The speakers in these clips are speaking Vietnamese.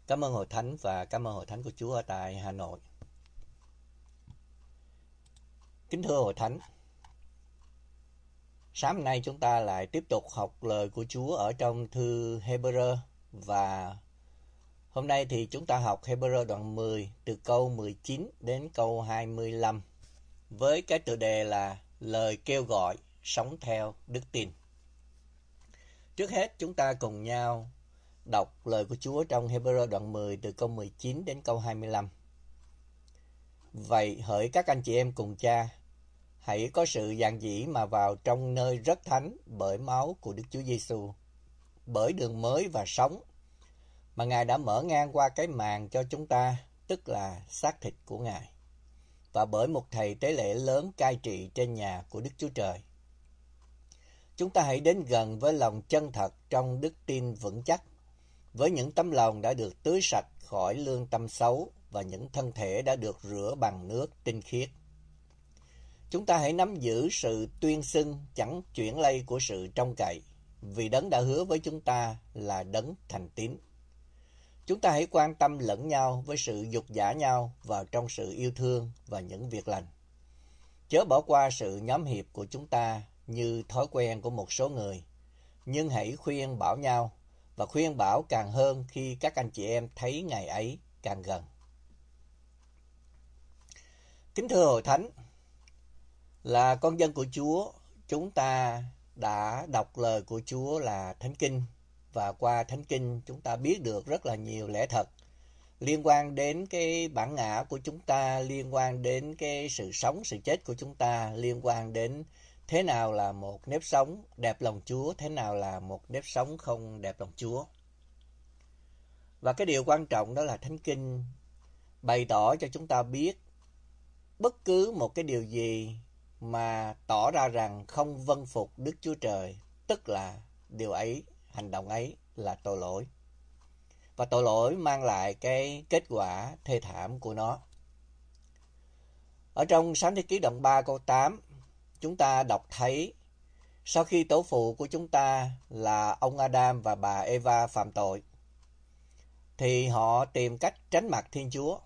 Cảm ơn Hội Thánh và cảm ơn Hội Thánh của Chúa ở tại Hà Nội. Kính thưa Hội Thánh, sáng nay chúng ta lại tiếp tục học lời của Chúa ở trong thư Hebrew, và hôm nay thì chúng ta học Hebrew đoạn 10 từ câu 19 đến câu 25 với cái tựa đề là lời kêu gọi sống theo đức tin. Trước hết chúng ta cùng nhau đọc lời của Chúa trong Hebrew đoạn 10 từ câu 19 đến câu 25. Vậy hỡi các anh chị em cùng cha, hãy có sự dạn dĩ mà vào trong nơi rất thánh bởi máu của Đức Chúa Giêsu, bởi đường mới và sống mà Ngài đã mở ngang qua cái màn cho chúng ta, tức là xác thịt của Ngài, và bởi một thầy tế lễ lớn cai trị trên nhà của Đức Chúa Trời. Chúng ta hãy đến gần với lòng chân thật trong đức tin vững chắc, với những tấm lòng đã được tưới sạch khỏi lương tâm xấu và những thân thể đã được rửa bằng nước tinh khiết. Chúng ta hãy nắm giữ sự tuyên xưng chẳng chuyển lây của sự trông cậy, vì Đấng đã hứa với chúng ta là Đấng thành tín. Chúng ta hãy quan tâm lẫn nhau với sự dục dã nhau vào trong sự yêu thương và những việc lành. Chớ bỏ qua sự nhóm hiệp của chúng ta như thói quen của một số người, nhưng hãy khuyên bảo nhau, và khuyên bảo càng hơn khi các anh chị em thấy ngày ấy càng gần. Kính thưa Hội Thánh, là con dân của Chúa, chúng ta đã đọc lời của Chúa là Thánh Kinh, và qua Thánh Kinh chúng ta biết được rất là nhiều lẽ thật liên quan đến cái bản ngã của chúng ta, liên quan đến cái sự sống, sự chết của chúng ta, liên quan đến thế nào là một nếp sống đẹp lòng Chúa, thế nào là một nếp sống không đẹp lòng Chúa. Và cái điều quan trọng đó là Thánh Kinh bày tỏ cho chúng ta biết bất cứ một cái điều gì mà tỏ ra rằng không vâng phục Đức Chúa Trời, tức là điều ấy, hành động ấy là tội lỗi. Và tội lỗi mang lại cái kết quả thê thảm của nó. Ở trong Sáng Thế Ký đoạn 3 câu 8, chúng ta đọc thấy sau khi tổ phụ của chúng ta là ông Adam và bà Eva phạm tội, thì họ tìm cách tránh mặt Thiên Chúa.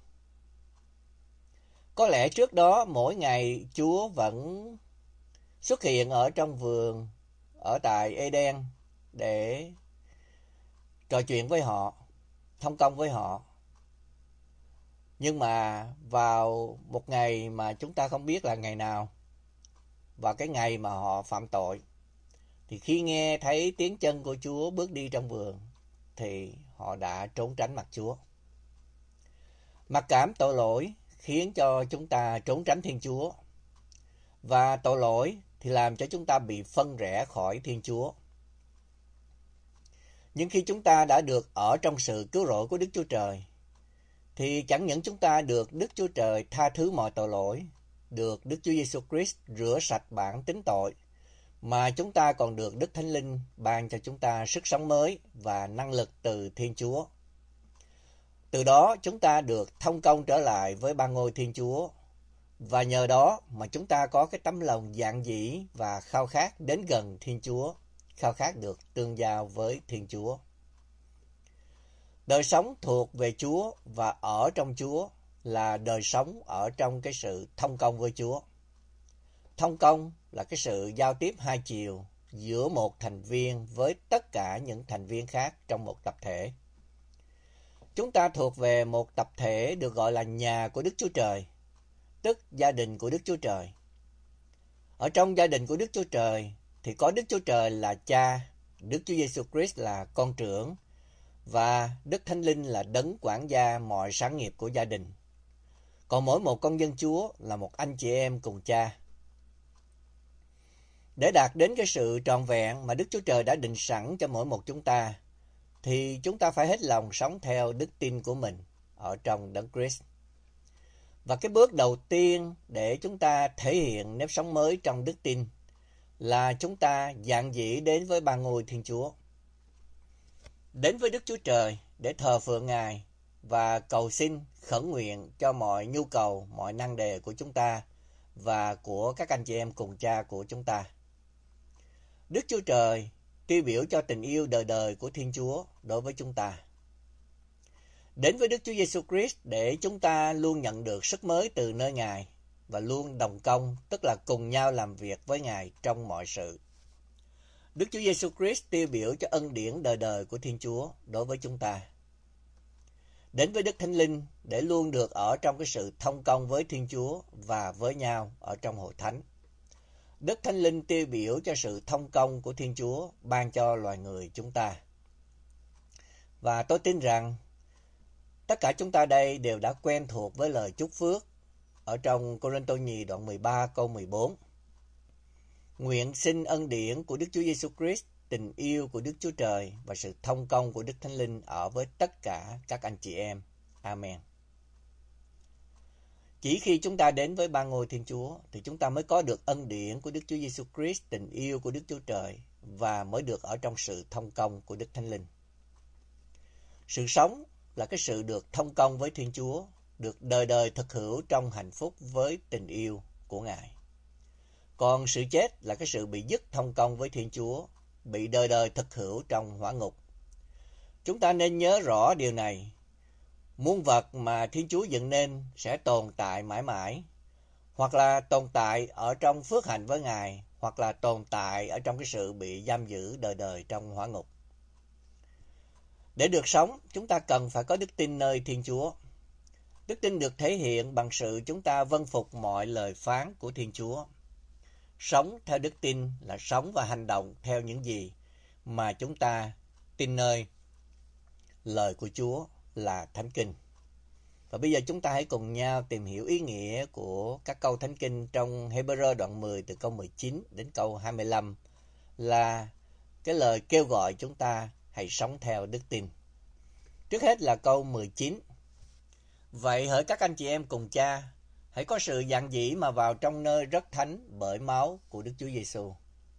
Có lẽ trước đó mỗi ngày Chúa vẫn xuất hiện ở trong vườn ở tại Eden để trò chuyện với họ, thông công với họ. Nhưng mà vào một ngày mà chúng ta không biết là ngày nào, vào cái ngày mà họ phạm tội, thì khi nghe thấy tiếng chân của Chúa bước đi trong vườn, thì họ đã trốn tránh mặt Chúa. Mặc cảm tội lỗi khiến cho chúng ta trốn tránh Thiên Chúa, và tội lỗi thì làm cho chúng ta bị phân rẽ khỏi Thiên Chúa. Nhưng khi chúng ta đã được ở trong sự cứu rỗi của Đức Chúa Trời, thì chẳng những chúng ta được Đức Chúa Trời tha thứ mọi tội lỗi, được Đức Chúa Giêsu Christ rửa sạch bản tính tội, mà chúng ta còn được Đức Thánh Linh ban cho chúng ta sức sống mới và năng lực từ Thiên Chúa. Từ đó chúng ta được thông công trở lại với ba ngôi Thiên Chúa, và nhờ đó mà chúng ta có cái tấm lòng dạn dĩ và khao khát đến gần Thiên Chúa, khao khát được tương giao với Thiên Chúa. Đời sống thuộc về Chúa và ở trong Chúa là đời sống ở trong cái sự thông công với Chúa. Thông công là cái sự giao tiếp hai chiều giữa một thành viên với tất cả những thành viên khác trong một tập thể. Chúng ta thuộc về một tập thể được gọi là nhà của Đức Chúa Trời, tức gia đình của Đức Chúa Trời. Ở trong gia đình của Đức Chúa Trời thì có Đức Chúa Trời là Cha, Đức Chúa Giêsu Christ là con trưởng, và Đức Thánh Linh là đấng quản gia mọi sản nghiệp của gia đình. Còn mỗi một con dân Chúa là một anh chị em cùng Cha. Để đạt đến cái sự trọn vẹn mà Đức Chúa Trời đã định sẵn cho mỗi một chúng ta, thì chúng ta phải hết lòng sống theo đức tin của mình ở trong Đấng Christ. Và cái bước đầu tiên để chúng ta thể hiện nếp sống mới trong đức tin là chúng ta dạn dĩ đến với ba ngôi Thiên Chúa. Đến với Đức Chúa Trời để thờ phượng Ngài và cầu xin, khẩn nguyện cho mọi nhu cầu, mọi năng đề của chúng ta và của các anh chị em cùng Cha của chúng ta. Đức Chúa Trời tiêu biểu cho tình yêu đời đời của Thiên Chúa đối với chúng ta. Đến với Đức Chúa Giêsu Christ để chúng ta luôn nhận được sức mới từ nơi Ngài và luôn đồng công, tức là cùng nhau làm việc với Ngài trong mọi sự. Đức Chúa Giêsu Christ tiêu biểu cho ân điển đời đời của Thiên Chúa đối với chúng ta. Đến với Đức Thánh Linh để luôn được ở trong cái sự thông công với Thiên Chúa và với nhau ở trong hội thánh. Đức Thánh Linh tiêu biểu cho sự thông công của Thiên Chúa ban cho loài người chúng ta. Và tôi tin rằng tất cả chúng ta đây đều đã quen thuộc với lời chúc phước ở trong Cô-rinh-tô nhì đoạn 13 câu 14. Nguyện xin ân điển của Đức Chúa Giêsu Christ, tình yêu của Đức Chúa Trời và sự thông công của Đức Thánh Linh ở với tất cả các anh chị em. Amen. Chỉ khi chúng ta đến với ba ngôi Thiên Chúa thì chúng ta mới có được ân điển của Đức Chúa Giêsu Christ, tình yêu của Đức Chúa Trời và mới được ở trong sự thông công của Đức Thánh Linh. Sự sống là cái sự được thông công với Thiên Chúa, được đời đời thực hữu trong hạnh phúc với tình yêu của Ngài. Còn sự chết là cái sự bị dứt thông công với Thiên Chúa, bị đời đời thực hữu trong hỏa ngục. Chúng ta nên nhớ rõ điều này. Muôn vật mà Thiên Chúa dựng nên sẽ tồn tại mãi mãi, hoặc là tồn tại ở trong phước hạnh với Ngài, hoặc là tồn tại ở trong cái sự bị giam giữ đời đời trong hỏa ngục. Để được sống, chúng ta cần phải có đức tin nơi Thiên Chúa. Đức tin được thể hiện bằng sự chúng ta vâng phục mọi lời phán của Thiên Chúa. Sống theo đức tin là sống và hành động theo những gì mà chúng ta tin nơi lời của Chúa là Thánh Kinh. Và bây giờ chúng ta hãy cùng nhau tìm hiểu ý nghĩa của các câu Thánh Kinh trong Hê-bơ-rơ đoạn 10 từ câu 19 đến câu 25 là cái lời kêu gọi chúng ta hãy sống theo đức tin. Trước hết là câu 19. Vậy hỡi các anh chị em cùng cha, hãy có sự dạn dĩ mà vào trong nơi rất thánh bởi máu của Đức Chúa Giêsu.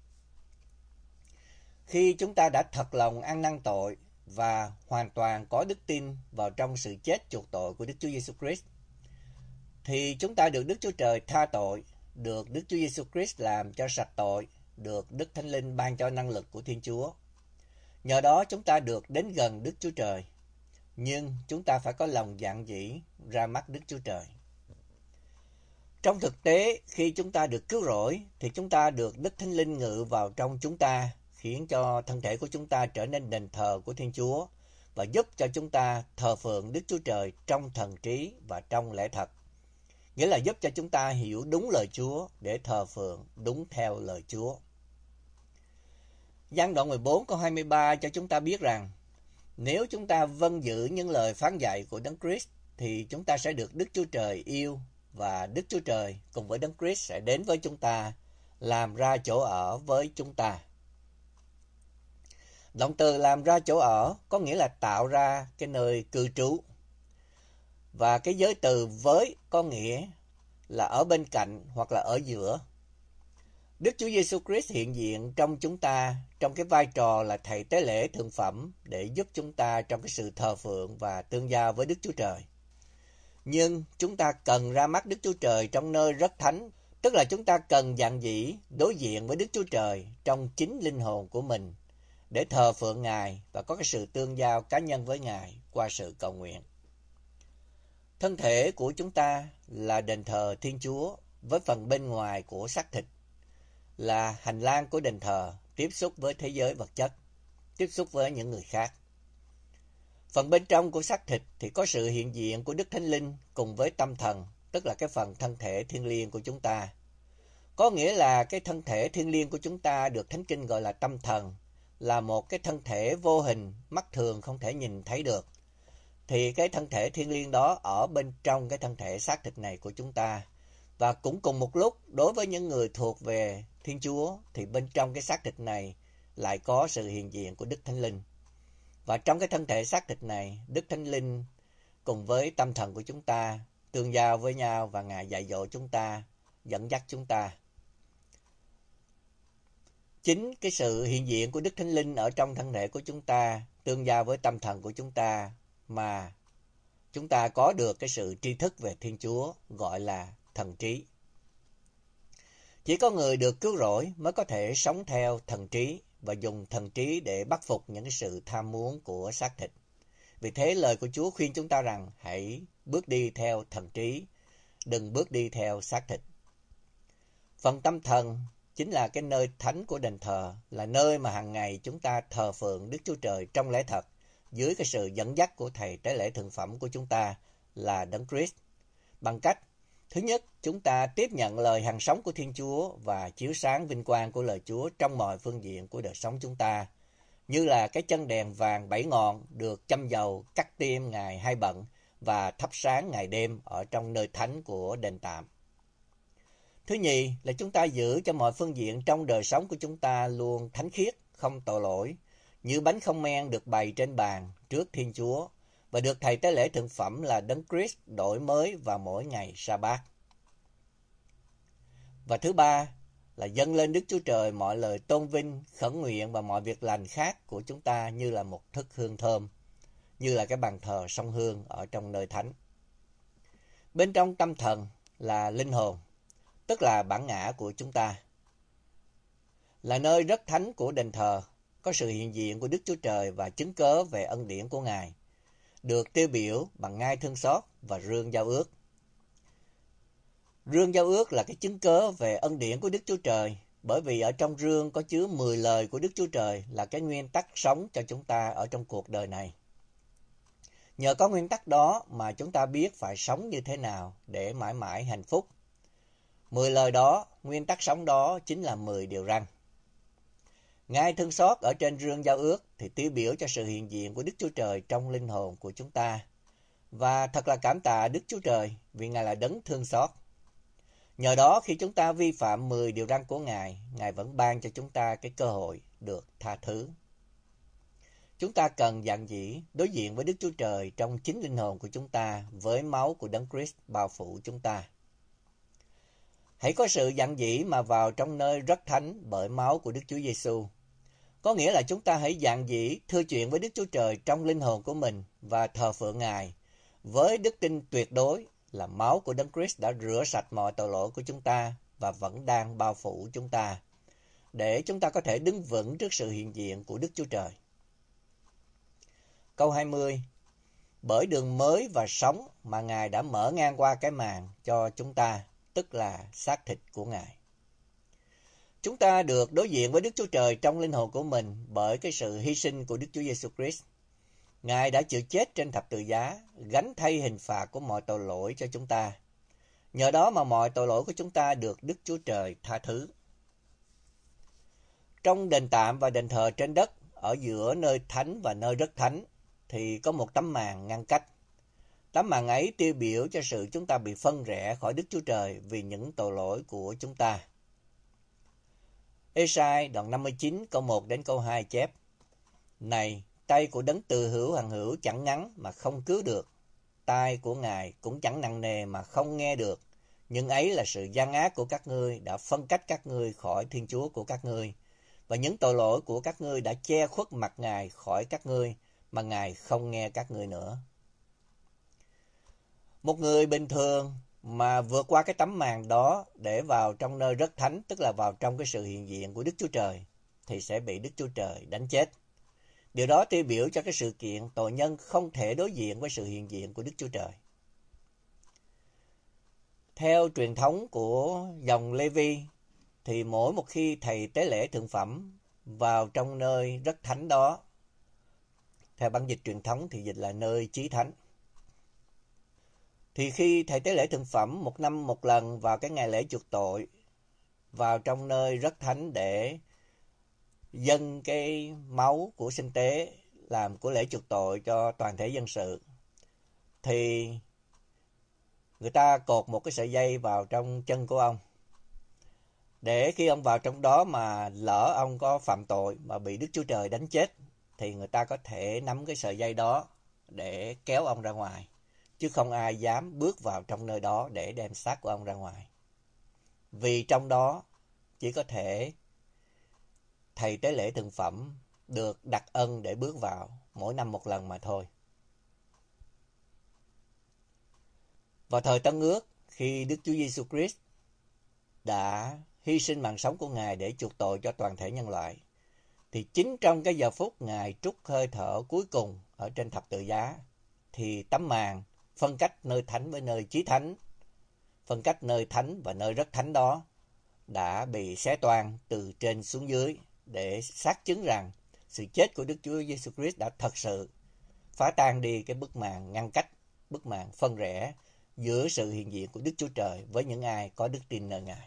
Khi chúng ta đã thật lòng ăn năn tội và hoàn toàn có đức tin vào trong sự chết chuộc tội của Đức Chúa Giêsu Christ, thì chúng ta được Đức Chúa Trời tha tội, được Đức Chúa Giêsu Christ làm cho sạch tội, được Đức Thánh Linh ban cho năng lực của Thiên Chúa. Nhờ đó chúng ta được đến gần Đức Chúa Trời, nhưng chúng ta phải có lòng dạn dĩ ra mắt Đức Chúa Trời. Trong thực tế, khi chúng ta được cứu rỗi, thì chúng ta được Đức Thánh Linh ngự vào trong chúng ta, khiến cho thân thể của chúng ta trở nên đền thờ của Thiên Chúa và giúp cho chúng ta thờ phượng Đức Chúa Trời trong thần trí và trong lẽ thật. Nghĩa là giúp cho chúng ta hiểu đúng lời Chúa để thờ phượng đúng theo lời Chúa. Giăng đoạn 14 câu 23 cho chúng ta biết rằng nếu chúng ta vâng giữ những lời phán dạy của Đấng Christ thì chúng ta sẽ được Đức Chúa Trời yêu và Đức Chúa Trời cùng với Đấng Christ sẽ đến với chúng ta, làm ra chỗ ở với chúng ta. Động từ làm ra chỗ ở có nghĩa là tạo ra cái nơi cư trú. Và cái giới từ với có nghĩa là ở bên cạnh hoặc là ở giữa. Đức Chúa Giêsu Christ hiện diện trong chúng ta trong cái vai trò là thầy tế lễ thượng phẩm để giúp chúng ta trong cái sự thờ phượng và tương giao với Đức Chúa Trời. Nhưng chúng ta cần ra mắt Đức Chúa Trời trong nơi rất thánh, tức là chúng ta cần dạn dĩ đối diện với Đức Chúa Trời trong chính linh hồn của mình để thờ phượng Ngài và có cái sự tương giao cá nhân với Ngài qua sự cầu nguyện. Thân thể của chúng ta là đền thờ Thiên Chúa với phần bên ngoài của xác thịt là hành lang của đền thờ tiếp xúc với thế giới vật chất, tiếp xúc với những người khác. Phần bên trong của xác thịt thì có sự hiện diện của Đức Thánh Linh cùng với tâm thần, tức là cái phần thân thể thiêng liêng của chúng ta. Có nghĩa là cái thân thể thiêng liêng của chúng ta được Thánh Kinh gọi là tâm thần, là một cái thân thể vô hình, mắt thường không thể nhìn thấy được. Thì cái thân thể thiêng liêng đó ở bên trong cái thân thể xác thịt này của chúng ta. Và cũng cùng một lúc, đối với những người thuộc về Thiên Chúa, thì bên trong cái xác thịt này lại có sự hiện diện của Đức Thánh Linh. Và trong cái thân thể xác thịt này, Đức Thánh Linh cùng với tâm thần của chúng ta tương giao với nhau và Ngài dạy dỗ chúng ta, dẫn dắt chúng ta. Chính cái sự hiện diện của Đức Thánh Linh ở trong thân thể của chúng ta tương giao với tâm thần của chúng ta mà chúng ta có được cái sự tri thức về Thiên Chúa gọi là thần trí. Chỉ có người được cứu rỗi mới có thể sống theo thần trí và dùng thần trí để bắt phục những cái sự tham muốn của xác thịt. Vì thế lời của Chúa khuyên chúng ta rằng hãy bước đi theo thần trí, đừng bước đi theo xác thịt. Phần tâm thần chính là cái nơi thánh của đền thờ, là nơi mà hàng ngày chúng ta thờ phượng Đức Chúa Trời trong lẽ thật, dưới cái sự dẫn dắt của Thầy Tế lễ Thượng Phẩm của chúng ta là Đấng Christ. Bằng cách, thứ nhất, chúng ta tiếp nhận lời hằng sống của Thiên Chúa và chiếu sáng vinh quang của lời Chúa trong mọi phương diện của đời sống chúng ta, như là cái chân đèn vàng 7 ngọn được châm dầu cắt tiêm ngày 2 bận và thắp sáng ngày đêm ở trong nơi thánh của đền tạm. Thứ nhì là chúng ta giữ cho mọi phương diện trong đời sống của chúng ta luôn thánh khiết, không tội lỗi, như bánh không men được bày trên bàn trước Thiên Chúa và được Thầy Tế lễ Thượng Phẩm là Đấng Christ đổi mới vào mỗi ngày sa-bát. Và thứ ba là dâng lên Đức Chúa Trời mọi lời tôn vinh, khẩn nguyện và mọi việc lành khác của chúng ta như là một thức hương thơm, như là cái bàn thờ sông hương ở trong nơi thánh. Bên trong tâm thần là linh hồn, tức là bản ngã của chúng ta, là nơi rất thánh của đền thờ, có sự hiện diện của Đức Chúa Trời và chứng cớ về ân điển của Ngài, được tiêu biểu bằng ngai thương xót và rương giao ước. Rương giao ước là cái chứng cớ về ân điển của Đức Chúa Trời, bởi vì ở trong rương có chứa 10 lời của Đức Chúa Trời là cái nguyên tắc sống cho chúng ta ở trong cuộc đời này. Nhờ có nguyên tắc đó mà chúng ta biết phải sống như thế nào để mãi mãi hạnh phúc. 10 lời đó, nguyên tắc sống đó chính là 10 điều răn. Ngai thương xót ở trên rương giao ước thì tiêu biểu cho sự hiện diện của Đức Chúa Trời trong linh hồn của chúng ta. Và thật là cảm tạ Đức Chúa Trời vì Ngài là đấng thương xót. Nhờ đó khi chúng ta vi phạm 10 điều răn của Ngài, Ngài vẫn ban cho chúng ta cái cơ hội được tha thứ. Chúng ta cần dạn dĩ đối diện với Đức Chúa Trời trong chính linh hồn của chúng ta với máu của Đấng Christ bao phủ chúng ta. Hãy có sự dạn dĩ mà vào trong nơi rất thánh bởi máu của Đức Chúa Giêsu. Có nghĩa là chúng ta hãy dạn dĩ thưa chuyện với Đức Chúa Trời trong linh hồn của mình và thờ phượng Ngài với đức tin tuyệt đối là máu của Đấng Christ đã rửa sạch mọi tội lỗi của chúng ta và vẫn đang bao phủ chúng ta, để chúng ta có thể đứng vững trước sự hiện diện của Đức Chúa Trời. Câu 20. Bởi đường mới và sống mà Ngài đã mở ngang qua cái màn cho chúng ta, tức là xác thịt của Ngài. Chúng ta được đối diện với Đức Chúa Trời trong linh hồn của mình bởi cái sự hy sinh của Đức Chúa Giêsu Christ. Ngài đã chịu chết trên thập tự giá, gánh thay hình phạt của mọi tội lỗi cho chúng ta. Nhờ đó mà mọi tội lỗi của chúng ta được Đức Chúa Trời tha thứ. Trong đền tạm và đền thờ trên đất, ở giữa nơi thánh và nơi rất thánh, thì có một tấm màn ngăn cách. Tấm màn ấy tiêu biểu cho sự chúng ta bị phân rẽ khỏi Đức Chúa Trời vì những tội lỗi của chúng ta. Ê-sai đoạn 59 câu 1 đến câu 2 chép: Này, tay của đấng từ hữu hằng hữu chẳng ngắn mà không cứu được, tai của Ngài cũng chẳng nặng nề mà không nghe được. Nhưng ấy là sự gian ác của các ngươi đã phân cách các ngươi khỏi Thiên Chúa của các ngươi, và những tội lỗi của các ngươi đã che khuất mặt Ngài khỏi các ngươi, mà Ngài không nghe các ngươi nữa. Một người bình thường mà vượt qua cái tấm màn đó để vào trong nơi rất thánh, tức là vào trong cái sự hiện diện của Đức Chúa Trời, thì sẽ bị Đức Chúa Trời đánh chết. Điều đó tiêu biểu cho cái sự kiện tội nhân không thể đối diện với sự hiện diện của Đức Chúa Trời. Theo truyền thống của dòng Lê-vi, thì mỗi một khi Thầy Tế lễ Thượng Phẩm vào trong nơi rất thánh đó, theo bản dịch truyền thống thì dịch là nơi chí thánh, thì khi Thầy Tế lễ Thượng Phẩm một năm một lần vào cái ngày lễ chuộc tội, vào trong nơi rất thánh để dâng cái máu của sinh tế làm của lễ chuộc tội cho toàn thể dân sự, thì người ta cột một cái sợi dây vào trong chân của ông, để khi ông vào trong đó mà lỡ ông có phạm tội mà bị Đức Chúa Trời đánh chết, thì người ta có thể nắm cái sợi dây đó để kéo ông ra ngoài, chứ không ai dám bước vào trong nơi đó để đem xác của ông ra ngoài. Vì trong đó chỉ có thể Thầy Tế lễ Thượng Phẩm được đặc ân để bước vào mỗi năm một lần mà thôi. Vào thời Tân Ước, khi Đức Chúa Giêsu Christ đã hy sinh mạng sống của Ngài để chuộc tội cho toàn thể nhân loại, thì chính trong cái giờ phút Ngài trút hơi thở cuối cùng ở trên thập tự giá, thì tấm màn phân cách nơi thánh với nơi chí thánh, phân cách nơi thánh và nơi rất thánh đó đã bị xé toang từ trên xuống dưới để xác chứng rằng sự chết của Đức Chúa Giêsu Christ đã thật sự phá tan đi cái bức màn ngăn cách, bức màn phân rẽ giữa sự hiện diện của Đức Chúa Trời với những ai có đức tin nơi Ngài.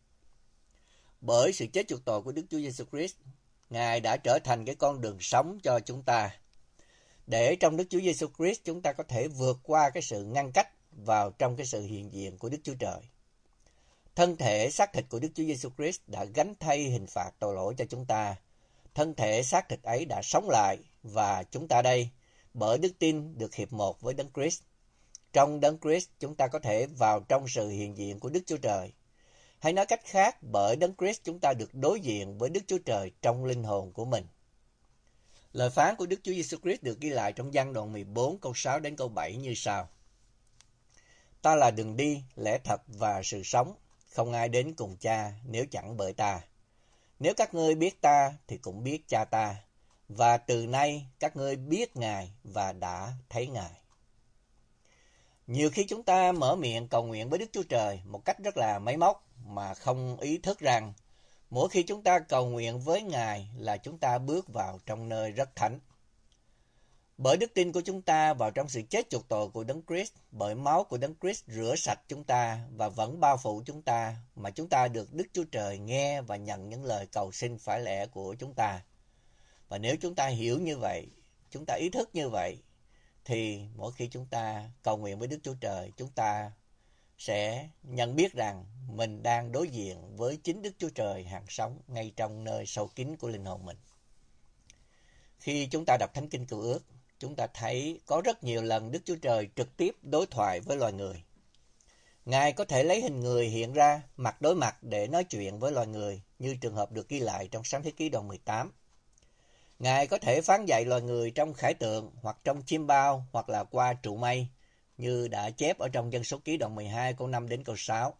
Bởi sự chết chuộc tội của Đức Chúa Giêsu Christ, Ngài đã trở thành cái con đường sống cho chúng ta. Để trong Đức Chúa Giêsu Christ chúng ta có thể vượt qua cái sự ngăn cách vào trong cái sự hiện diện của Đức Chúa Trời. Thân thể xác thịt của Đức Chúa Giêsu Christ đã gánh thay hình phạt tội lỗi cho chúng ta. Thân thể xác thịt ấy đã sống lại và chúng ta đây, bởi đức tin được hiệp một với Đấng Christ. Trong Đấng Christ chúng ta có thể vào trong sự hiện diện của Đức Chúa Trời. Hay nói cách khác, bởi Đấng Christ chúng ta được đối diện với Đức Chúa Trời trong linh hồn của mình. Lời phán của Đức Chúa Giêsu Christ được ghi lại trong Giăng đoạn 14 câu 6 đến câu 7 như sau: Ta là đường đi, lẽ thật và sự sống, không ai đến cùng Cha nếu chẳng bởi ta. Nếu các ngươi biết ta thì cũng biết Cha ta, và từ nay các ngươi biết Ngài và đã thấy Ngài. Nhiều khi chúng ta mở miệng cầu nguyện với Đức Chúa Trời một cách rất là máy móc mà không ý thức rằng mỗi khi chúng ta cầu nguyện với Ngài là chúng ta bước vào trong nơi rất thánh. Bởi đức tin của chúng ta vào trong sự chết chuộc tội của Đấng Christ, bởi máu của Đấng Christ rửa sạch chúng ta và vẫn bao phủ chúng ta, mà chúng ta được Đức Chúa Trời nghe và nhận những lời cầu xin phải lẽ của chúng ta. Và nếu chúng ta hiểu như vậy, chúng ta ý thức như vậy, thì mỗi khi chúng ta cầu nguyện với Đức Chúa Trời, chúng ta sẽ nhận biết rằng mình đang đối diện với chính Đức Chúa Trời hàng sống ngay trong nơi sâu kín của linh hồn mình. Khi chúng ta đọc Thánh Kinh Cựu Ước, chúng ta thấy có rất nhiều lần Đức Chúa Trời trực tiếp đối thoại với loài người. Ngài có thể lấy hình người hiện ra mặt đối mặt để nói chuyện với loài người, như trường hợp được ghi lại trong Sáng Thế Ký đoạn 18. Ngài có thể phán dạy loài người trong khải tượng hoặc trong chiêm bao hoặc là qua trụ mây, như đã chép ở trong Dân Số Ký đoạn 12 câu 5 đến câu 6.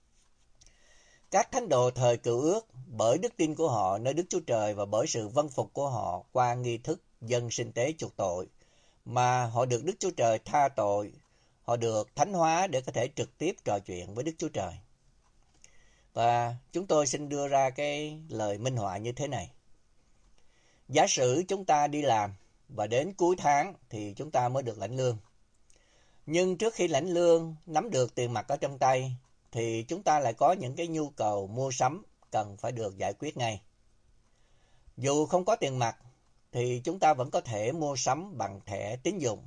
Các thánh đồ thời Cựu Ước, bởi đức tin của họ nơi Đức Chúa Trời và bởi sự vâng phục của họ qua nghi thức dâng sinh tế chuộc tội, mà họ được Đức Chúa Trời tha tội, họ được thánh hóa để có thể trực tiếp trò chuyện với Đức Chúa Trời. Và chúng tôi xin đưa ra cái lời minh họa như thế này. Giả sử chúng ta đi làm và đến cuối tháng thì chúng ta mới được lãnh lương. Nhưng trước khi lãnh lương, nắm được tiền mặt ở trong tay, thì chúng ta lại có những cái nhu cầu mua sắm cần phải được giải quyết ngay. Dù không có tiền mặt, thì chúng ta vẫn có thể mua sắm bằng thẻ tín dụng.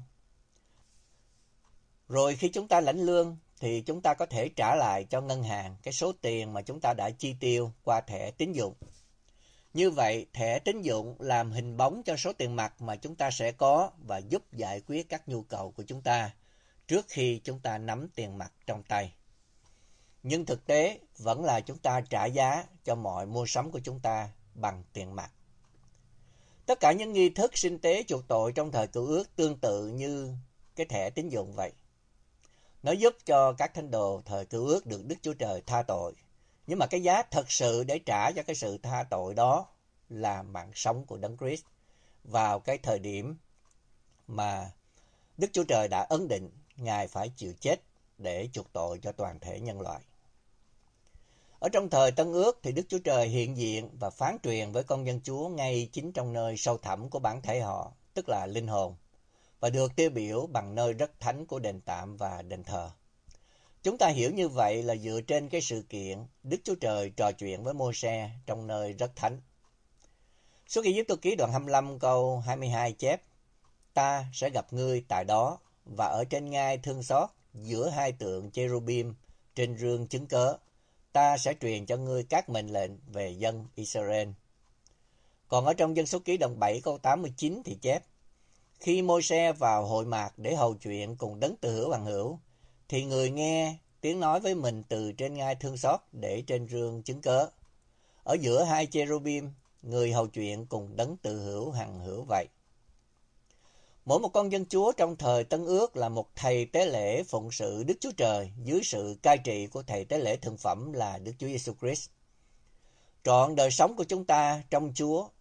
Rồi khi chúng ta lãnh lương, thì chúng ta có thể trả lại cho ngân hàng cái số tiền mà chúng ta đã chi tiêu qua thẻ tín dụng. Như vậy, thẻ tín dụng làm hình bóng cho số tiền mặt mà chúng ta sẽ có và giúp giải quyết các nhu cầu của chúng ta trước khi chúng ta nắm tiền mặt trong tay. Nhưng thực tế vẫn là chúng ta trả giá cho mọi mua sắm của chúng ta bằng tiền mặt. Tất cả những nghi thức sinh tế chuộc tội trong thời Cựu Ước tương tự như cái thẻ tín dụng vậy. Nó giúp cho các thánh đồ thời Cựu Ước được Đức Chúa Trời tha tội. Nhưng mà cái giá thật sự để trả cho cái sự tha tội đó là mạng sống của Đấng Christ vào cái thời điểm mà Đức Chúa Trời đã ấn định Ngài phải chịu chết để chuộc tội cho toàn thể nhân loại. Ở trong thời Tân Ước thì Đức Chúa Trời hiện diện và phán truyền với con dân Chúa ngay chính trong nơi sâu thẳm của bản thể họ, tức là linh hồn, và được tiêu biểu bằng nơi rất thánh của đền tạm và đền thờ. Chúng ta hiểu như vậy là dựa trên cái sự kiện Đức Chúa Trời trò chuyện với Môi-se trong nơi rất thánh. Xuất Ai Cập ký đoạn 25 câu 22 chép: Ta sẽ gặp ngươi tại đó, và ở trên ngai thương xót giữa hai tượng cherubim trên rương chứng cớ, ta sẽ truyền cho ngươi các mệnh lệnh về dân Israel. Còn ở trong Dân Số Ký đoạn 7 câu 89 thì chép: Khi Môi-se vào hội mạc để hầu chuyện cùng Đấng Từ Hữu Bằng Hữu, thì người nghe tiếng nói với mình từ trên ngai thương xót để trên rương chứng cớ. Ở giữa hai cherubim, người hầu chuyện cùng Đấng Từ Hữu Hằng Hữu vậy. Mỗi một con dân Chúa trong thời Tân Ước là một thầy tế lễ phụng sự Đức Chúa Trời dưới sự cai trị của thầy tế lễ thượng phẩm là Đức Chúa Giêsu Christ. Trọn đời sống của chúng ta trong Chúa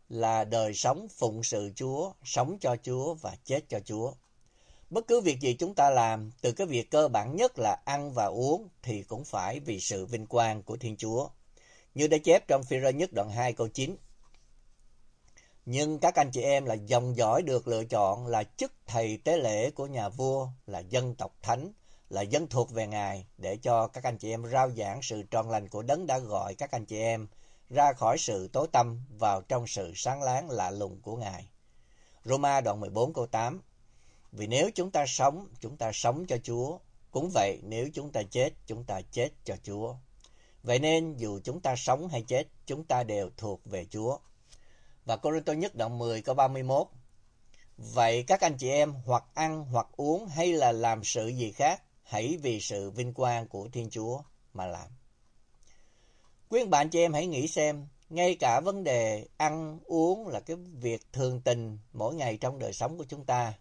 là đời sống phụng sự Chúa, sống cho Chúa và chết cho Chúa. Bất cứ việc gì chúng ta làm, từ cái việc cơ bản nhất là ăn và uống thì cũng phải vì sự vinh quang của Thiên Chúa. Như đã chép trong Phi-rơ nhất đoạn 2 câu 9. Nhưng các anh chị em là dòng dõi được lựa chọn, là chức thầy tế lễ của nhà vua, là dân tộc thánh, là dân thuộc về Ngài, để cho các anh chị em rao giảng sự trọn lành của Đấng đã gọi các anh chị em ra khỏi sự tối tăm vào trong sự sáng láng lạ lùng của Ngài. Roma đoạn 14 câu 8. Vì nếu chúng ta sống cho Chúa. Cũng vậy, nếu chúng ta chết cho Chúa. Vậy nên dù chúng ta sống hay chết, chúng ta đều thuộc về Chúa. Và Cô-rinh-tô nhất đoạn 10 câu 31. Vậy các anh chị em hoặc ăn hoặc uống hay là làm sự gì khác, hãy vì sự vinh quang của Thiên Chúa mà làm. Quý bạn chị em hãy nghĩ xem, ngay cả vấn đề ăn uống là cái việc thường tình mỗi ngày trong đời sống của chúng ta,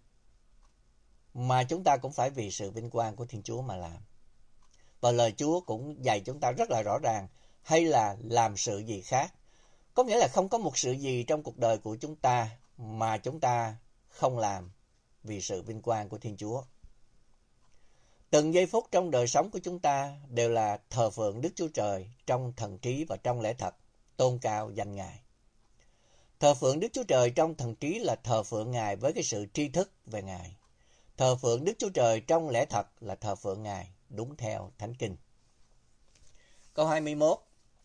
mà chúng ta cũng phải vì sự vinh quang của Thiên Chúa mà làm. Và lời Chúa cũng dạy chúng ta rất là rõ ràng, hay là làm sự gì khác. Có nghĩa là không có một sự gì trong cuộc đời của chúng ta mà chúng ta không làm vì sự vinh quang của Thiên Chúa. Từng giây phút trong đời sống của chúng ta đều là thờ phượng Đức Chúa Trời trong thần trí và trong lẽ thật, tôn cao danh Ngài. Thờ phượng Đức Chúa Trời trong thần trí là thờ phượng Ngài với cái sự tri thức về Ngài. Thờ phượng Đức Chúa Trời trong lẽ thật là thờ phượng Ngài đúng theo Thánh Kinh. Câu 21.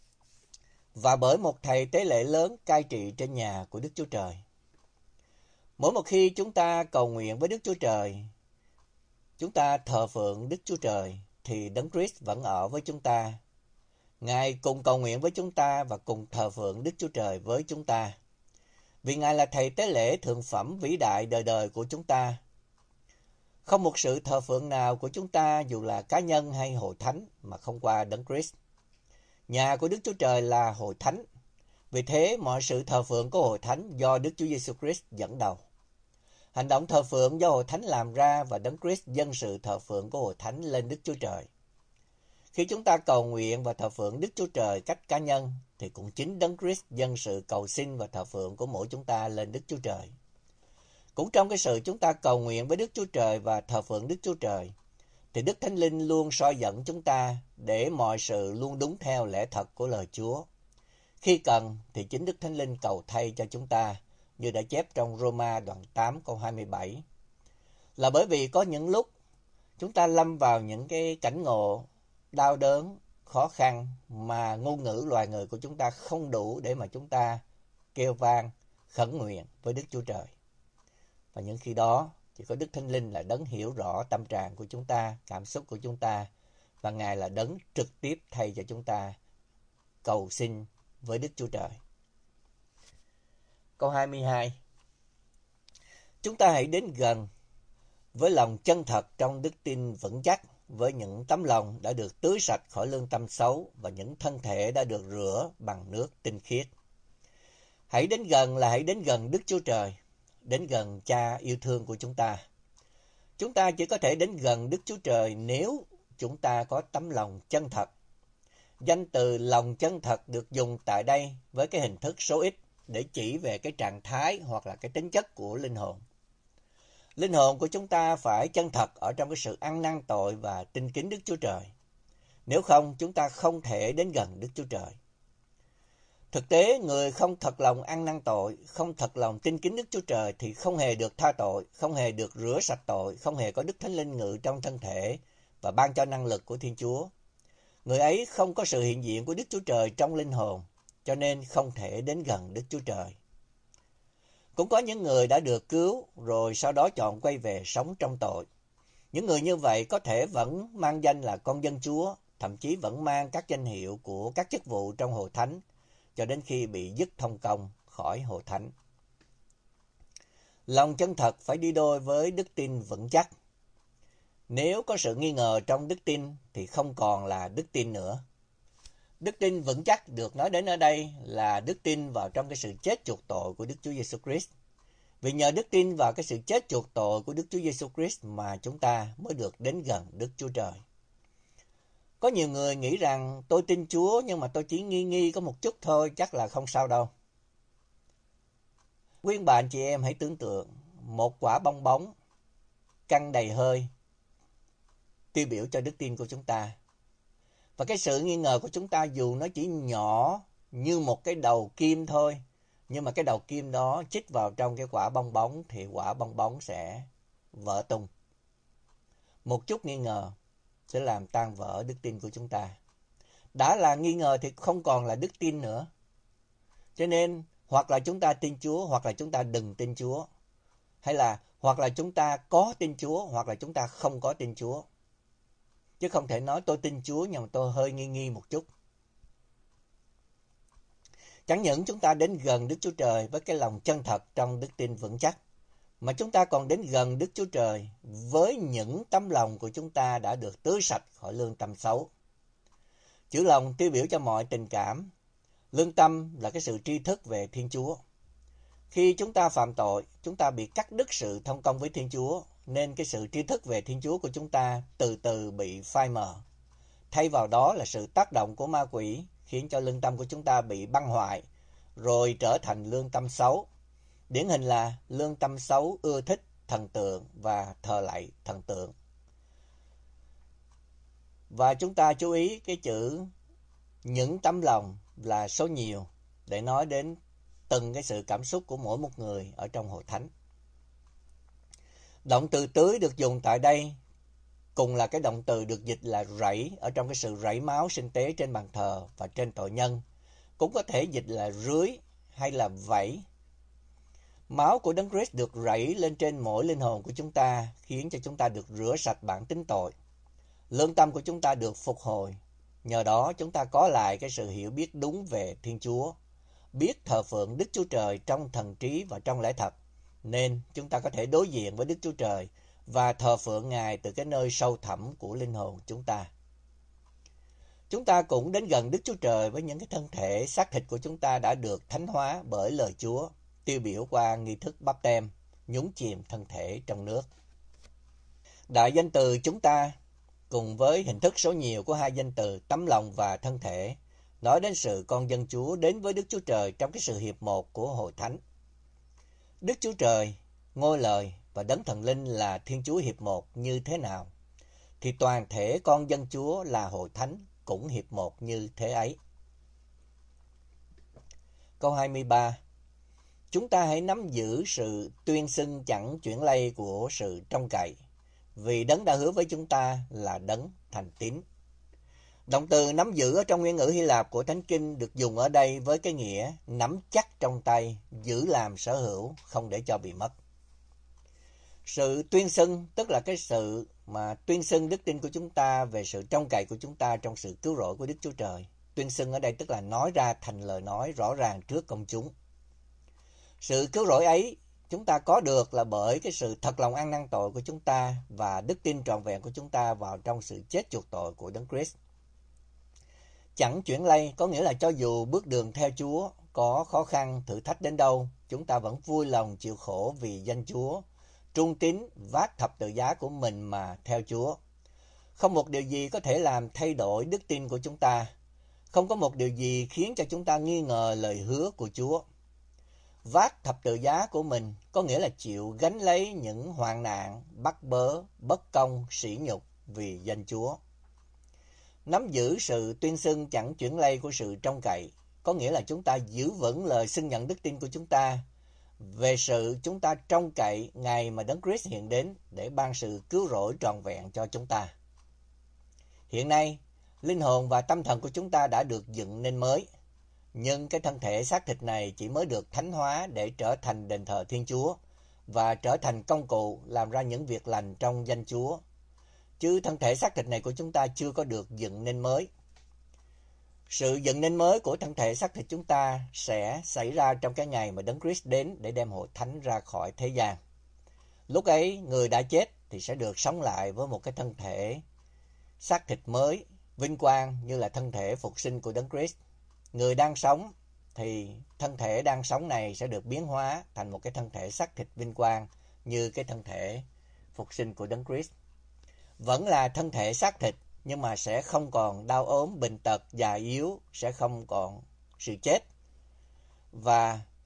Và bởi một thầy tế lễ lớn cai trị trên nhà của Đức Chúa Trời. Mỗi một khi chúng ta cầu nguyện với Đức Chúa Trời, chúng ta thờ phượng Đức Chúa Trời, thì Đấng Christ vẫn ở với chúng ta. Ngài cùng cầu nguyện với chúng ta và cùng thờ phượng Đức Chúa Trời với chúng ta. Vì Ngài là thầy tế lễ thượng phẩm vĩ đại đời đời của chúng ta. Không một sự thờ phượng nào của chúng ta, dù là cá nhân hay hội thánh, mà không qua Đấng Christ. Nhà của Đức Chúa Trời là hội thánh. Vì thế, mọi sự thờ phượng của hội thánh do Đức Chúa Giêsu Christ dẫn đầu. Hành động thờ phượng do hội thánh làm ra và Đấng Christ dâng sự thờ phượng của hội thánh lên Đức Chúa Trời. Khi chúng ta cầu nguyện và thờ phượng Đức Chúa Trời cách cá nhân, thì cũng chính Đấng Christ dâng sự cầu xin và thờ phượng của mỗi chúng ta lên Đức Chúa Trời. Cũng trong cái sự chúng ta cầu nguyện với Đức Chúa Trời và thờ phượng Đức Chúa Trời, thì Đức Thánh Linh luôn soi dẫn chúng ta để mọi sự luôn đúng theo lẽ thật của lời Chúa. Khi cần thì chính Đức Thánh Linh cầu thay cho chúng ta, như đã chép trong Roma đoạn 8 câu 27. Là bởi vì có những lúc chúng ta lâm vào những cái cảnh ngộ đau đớn, khó khăn mà ngôn ngữ loài người của chúng ta không đủ để mà chúng ta kêu vang, khẩn nguyện với Đức Chúa Trời. Và những khi đó chỉ có Đức Thánh Linh là Đấng hiểu rõ tâm trạng của chúng ta, cảm xúc của chúng ta, và Ngài là Đấng trực tiếp thay cho chúng ta cầu xin với Đức Chúa Trời. Câu 22. Chúng ta hãy đến gần với lòng chân thật trong đức tin vững chắc, với những tấm lòng đã được tưới sạch khỏi lương tâm xấu và những thân thể đã được rửa bằng nước tinh khiết. Hãy đến gần là hãy đến gần Đức Chúa Trời, đến gần Cha yêu thương của chúng ta. Chúng ta chỉ có thể đến gần Đức Chúa Trời nếu chúng ta có tấm lòng chân thật. Danh từ lòng chân thật được dùng tại đây với cái hình thức số ít để chỉ về cái trạng thái hoặc là cái tính chất của linh hồn. Linh hồn của chúng ta phải chân thật ở trong cái sự ăn năn tội và tin kính Đức Chúa Trời. Nếu không, chúng ta không thể đến gần Đức Chúa Trời. Thực tế, người không thật lòng ăn năn tội, không thật lòng tin kính Đức Chúa Trời thì không hề được tha tội, không hề được rửa sạch tội, không hề có Đức Thánh Linh ngự trong thân thể và ban cho năng lực của Thiên Chúa. Người ấy không có sự hiện diện của Đức Chúa Trời trong linh hồn, cho nên không thể đến gần Đức Chúa Trời. Cũng có những người đã được cứu rồi sau đó chọn quay về sống trong tội. Những người như vậy có thể vẫn mang danh là con dân Chúa, thậm chí vẫn mang các danh hiệu của các chức vụ trong hội thánh, cho đến khi bị dứt thông công khỏi hội thánh. Lòng chân thật phải đi đôi với đức tin vững chắc. Nếu có sự nghi ngờ trong đức tin thì không còn là đức tin nữa. Đức tin vững chắc được nói đến ở đây là đức tin vào trong cái sự chết chuộc tội của Đức Chúa Giêsu Christ. Vì nhờ đức tin vào cái sự chết chuộc tội của Đức Chúa Giêsu Christ mà chúng ta mới được đến gần Đức Chúa Trời. Có nhiều người nghĩ rằng tôi tin Chúa nhưng mà tôi chỉ nghi có một chút thôi, chắc là không sao đâu. Quý ông bà anh chị em hãy tưởng tượng một quả bong bóng căng đầy hơi tiêu biểu cho đức tin của chúng ta. Và cái sự nghi ngờ của chúng ta dù nó chỉ nhỏ như một cái đầu kim thôi, nhưng mà cái đầu kim đó chích vào trong cái quả bong bóng thì quả bong bóng sẽ vỡ tung. Một chút nghi ngờ sẽ làm tan vỡ đức tin của chúng ta. Đã là nghi ngờ thì không còn là đức tin nữa. Cho nên hoặc là chúng ta tin Chúa hoặc là chúng ta đừng tin Chúa. Hay là hoặc là chúng ta có tin Chúa hoặc là chúng ta không có tin Chúa. Chứ không thể nói tôi tin Chúa nhưng mà tôi hơi nghi một chút. Chẳng những chúng ta đến gần Đức Chúa Trời với cái lòng chân thật trong đức tin vững chắc, mà chúng ta còn đến gần Đức Chúa Trời với những tấm lòng của chúng ta đã được tưới sạch khỏi lương tâm xấu. Chữ lòng tiêu biểu cho mọi tình cảm. Lương tâm là cái sự tri thức về Thiên Chúa. Khi chúng ta phạm tội, chúng ta bị cắt đứt sự thông công với Thiên Chúa, nên cái sự tri thức về Thiên Chúa của chúng ta từ từ bị phai mờ. Thay vào đó là sự tác động của ma quỷ khiến cho lương tâm của chúng ta bị băng hoại, rồi trở thành lương tâm xấu. Điển hình là lương tâm xấu ưa thích thần tượng và thờ lạy thần tượng. Và chúng ta chú ý cái chữ những tấm lòng là số nhiều để nói đến từng cái sự cảm xúc của mỗi một người ở trong hội thánh. Động từ tưới được dùng tại đây cùng là cái động từ được dịch là rảy ở trong cái sự rảy máu sinh tế trên bàn thờ và trên tội nhân. Cũng có thể dịch là rưới hay là vẩy. Máu của Đấng Christ được rảy lên trên mỗi linh hồn của chúng ta, khiến cho chúng ta được rửa sạch bản tính tội. Lương tâm của chúng ta được phục hồi. Nhờ đó chúng ta có lại cái sự hiểu biết đúng về Thiên Chúa, biết thờ phượng Đức Chúa Trời trong thần trí và trong lẽ thật. Nên chúng ta có thể đối diện với Đức Chúa Trời và thờ phượng Ngài từ cái nơi sâu thẳm của linh hồn chúng ta. Chúng ta cũng đến gần Đức Chúa Trời với những cái thân thể xác thịt của chúng ta đã được thánh hóa bởi lời Chúa, tiêu biểu qua nghi thức báp têm, nhúng chìm thân thể trong nước. Đại danh từ chúng ta cùng với hình thức số nhiều của hai danh từ tấm lòng và thân thể nói đến sự con dân Chúa đến với Đức Chúa Trời trong cái sự hiệp một của hội thánh. Đức Chúa Trời, Ngôi Lời và Đấng Thần Linh là Thiên Chúa hiệp một như thế nào, thì toàn thể con dân Chúa là hội thánh cũng hiệp một như thế ấy. Câu 23. Chúng ta hãy nắm giữ sự tuyên xưng chẳng chuyển lây của sự trông cậy, vì Đấng đã hứa với chúng ta là Đấng thành tín. Động từ nắm giữ ở trong nguyên ngữ Hy Lạp của Thánh Kinh được dùng ở đây với cái nghĩa nắm chắc trong tay, giữ làm sở hữu, không để cho bị mất. Sự tuyên xưng tức là cái sự mà tuyên xưng đức tin của chúng ta về sự trông cậy của chúng ta trong sự cứu rỗi của Đức Chúa Trời. Tuyên xưng ở đây tức là nói ra thành lời nói rõ ràng trước công chúng. Sự cứu rỗi ấy chúng ta có được là bởi cái sự thật lòng ăn năn tội của chúng ta và đức tin trọn vẹn của chúng ta vào trong sự chết chuộc tội của Đấng Christ. Chẳng chuyển lây có nghĩa là cho dù bước đường theo Chúa có khó khăn, thử thách đến đâu, chúng ta vẫn vui lòng chịu khổ vì danh Chúa, trung tín vác thập tự giá của mình mà theo Chúa. Không một điều gì có thể làm thay đổi đức tin của chúng ta. Không có một điều gì khiến cho chúng ta nghi ngờ lời hứa của Chúa. Vác thập tự giá của mình có nghĩa là chịu gánh lấy những hoạn nạn, bắt bớ, bất công, sỉ nhục vì danh Chúa. Nắm giữ sự tuyên xưng chẳng chuyển lây của sự trông cậy có nghĩa là chúng ta giữ vững lời xưng nhận đức tin của chúng ta về sự chúng ta trông cậy ngày mà Đấng Christ hiện đến để ban sự cứu rỗi trọn vẹn cho chúng ta. Hiện nay, linh hồn và tâm thần của chúng ta đã được dựng nên mới, nhưng cái thân thể xác thịt này chỉ mới được thánh hóa để trở thành đền thờ Thiên Chúa và trở thành công cụ làm ra những việc lành trong danh Chúa. Chứ thân thể xác thịt này của chúng ta chưa có được dựng nên mới. Sự dựng nên mới của thân thể xác thịt chúng ta sẽ xảy ra trong cái ngày mà Đấng Christ đến để đem hội thánh ra khỏi thế gian. Lúc ấy, người đã chết thì sẽ được sống lại với một cái thân thể xác thịt mới, vinh quang như là thân thể phục sinh của Đấng Christ. Người đang sống thì thân thể đang sống này sẽ được biến hóa thành một cái thân thể xác thịt vinh quang như cái thân thể phục sinh của Đấng Christ. Vẫn là thân thể xác thịt nhưng mà sẽ không còn đau ốm, bệnh tật, già yếu, sẽ không còn sự chết. Và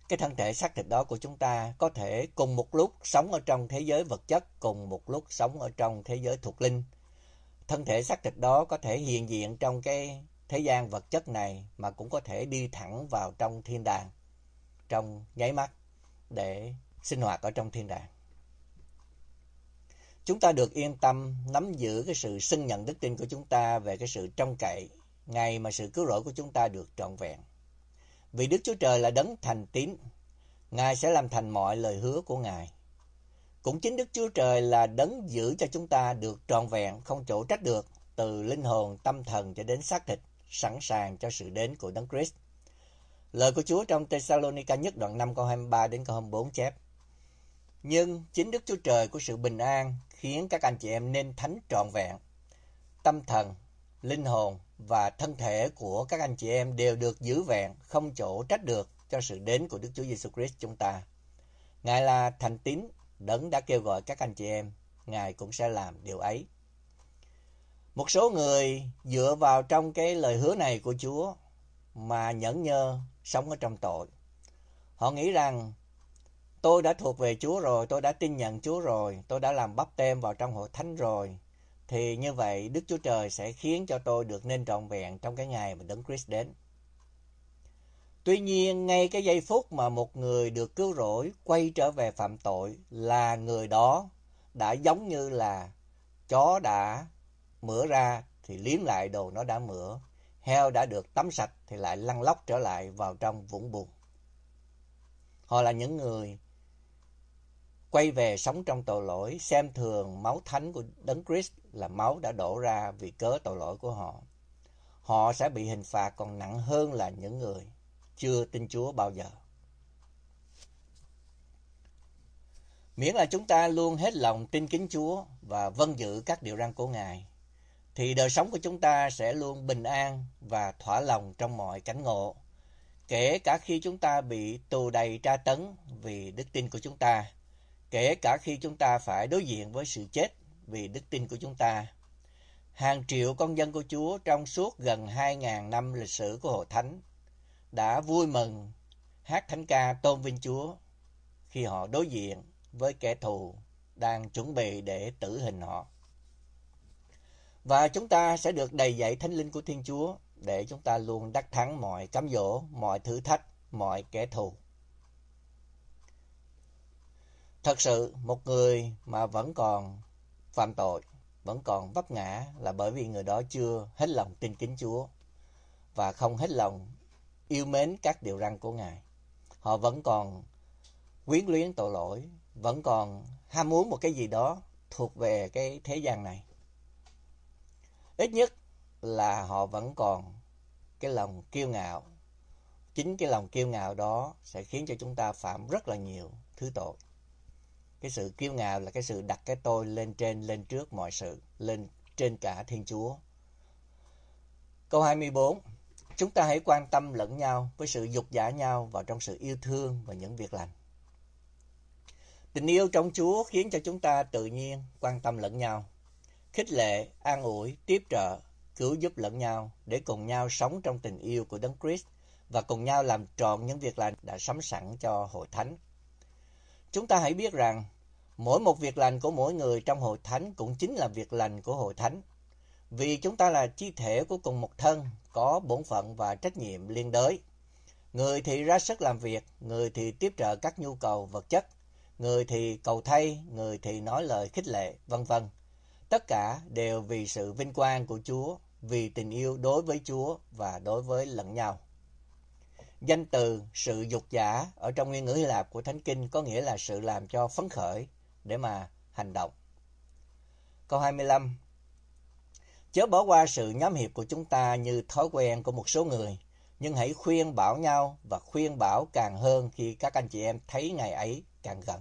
cái thân thể xác thịt đó của chúng ta có thể cùng một lúc sống ở trong thế giới vật chất, cùng một lúc sống ở trong thế giới thuộc linh. Thân thể xác thịt đó có thể hiện diện trong cái thế gian vật chất này, mà cũng có thể đi thẳng vào trong thiên đàng trong nháy mắt để sinh hoạt ở trong thiên đàng. Chúng ta được yên tâm nắm giữ cái sự xưng nhận đức tin của chúng ta về cái sự trông cậy ngày mà sự cứu rỗi của chúng ta được trọn vẹn. Vì Đức Chúa Trời là đấng thành tín, Ngài sẽ làm thành mọi lời hứa của Ngài. Cũng chính Đức Chúa Trời là đấng giữ cho chúng ta được trọn vẹn, không chỗ trách được, từ linh hồn, tâm thần cho đến xác thịt, sẵn sàng cho sự đến của Đấng Christ. Lời của Chúa trong Thessalonica nhất đoạn 5 câu 23 đến câu 24 chép: Nhưng chính Đức Chúa Trời của sự bình an khiến các anh chị em nên thánh trọn vẹn. Tâm thần, linh hồn và thân thể của các anh chị em đều được giữ vẹn, không chỗ trách được cho sự đến của Đức Chúa Giêsu Christ chúng ta. Ngài là thành tín, đấng đã kêu gọi các anh chị em, Ngài cũng sẽ làm điều ấy. Một số người dựa vào trong cái lời hứa này của Chúa mà nhẫn nhơ sống ở trong tội. Họ nghĩ rằng tôi đã thuộc về Chúa rồi, tôi đã tin nhận Chúa rồi, tôi đã làm báp têm vào trong hội thánh rồi, thì như vậy Đức Chúa Trời sẽ khiến cho tôi được nên trọn vẹn trong cái ngày mà Đấng Christ đến. Tuy nhiên, ngay cái giây phút mà một người được cứu rỗi quay trở về phạm tội là người đó đã giống như là chó đã mửa ra thì liếm lại đồ nó đã mửa, heo đã được tắm sạch thì lại lăn lóc trở lại vào trong vũng bùn. Họ là những người quay về sống trong tội lỗi, xem thường máu thánh của Đấng Christ là máu đã đổ ra vì cớ tội lỗi của họ. Họ sẽ bị hình phạt còn nặng hơn là những người chưa tin Chúa bao giờ. Miễn là chúng ta luôn hết lòng tin kính Chúa và vâng giữ các điều răn của Ngài, thì đời sống của chúng ta sẽ luôn bình an và thỏa lòng trong mọi cảnh ngộ, kể cả khi chúng ta bị tù đầy tra tấn vì đức tin của chúng ta, kể cả khi chúng ta phải đối diện với sự chết vì đức tin của chúng ta. Hàng triệu con dân của Chúa trong suốt gần 2.000 năm lịch sử của Hội Thánh đã vui mừng hát thánh ca tôn vinh Chúa khi họ đối diện với kẻ thù đang chuẩn bị để tử hình họ. Và chúng ta sẽ được đầy dẫy thánh linh của Thiên Chúa để chúng ta luôn đắc thắng mọi cám dỗ, mọi thử thách, mọi kẻ thù. Thật sự, một người mà vẫn còn phạm tội, vẫn còn vấp ngã là bởi vì người đó chưa hết lòng tin kính Chúa và không hết lòng yêu mến các điều răn của Ngài. Họ vẫn còn quyến luyến tội lỗi, vẫn còn ham muốn một cái gì đó thuộc về cái thế gian này. Ít nhất là họ vẫn còn cái lòng kiêu ngạo. Chính cái lòng kiêu ngạo đó sẽ khiến cho chúng ta phạm rất là nhiều thứ tội. Cái sự kiêu ngạo là cái sự đặt cái tôi lên trên, lên trước mọi sự, lên trên cả Thiên Chúa. Câu 24. Chúng ta hãy quan tâm lẫn nhau với sự dục dã nhau vào trong sự yêu thương và những việc lành. Tình yêu trong Chúa khiến cho chúng ta tự nhiên quan tâm lẫn nhau, khích lệ, an ủi, tiếp trợ, cứu giúp lẫn nhau để cùng nhau sống trong tình yêu của Đấng Christ và cùng nhau làm trọn những việc lành đã sắm sẵn cho Hội Thánh. Chúng ta hãy biết rằng mỗi một việc lành của mỗi người trong Hội Thánh cũng chính là việc lành của Hội Thánh. Vì chúng ta là chi thể của cùng một thân, có bổn phận và trách nhiệm liên đới. Người thì ra sức làm việc, người thì tiếp trợ các nhu cầu vật chất, người thì cầu thay, người thì nói lời khích lệ, vân vân. Tất cả đều vì sự vinh quang của Chúa, vì tình yêu đối với Chúa và đối với lẫn nhau. Danh từ sự dục dã ở trong nguyên ngữ Hy Lạp của Thánh Kinh có nghĩa là sự làm cho phấn khởi để mà hành động. Câu 25. Chớ bỏ qua sự nhóm hiệp của chúng ta như thói quen của một số người, nhưng hãy khuyên bảo nhau và khuyên bảo càng hơn khi các anh chị em thấy ngày ấy càng gần.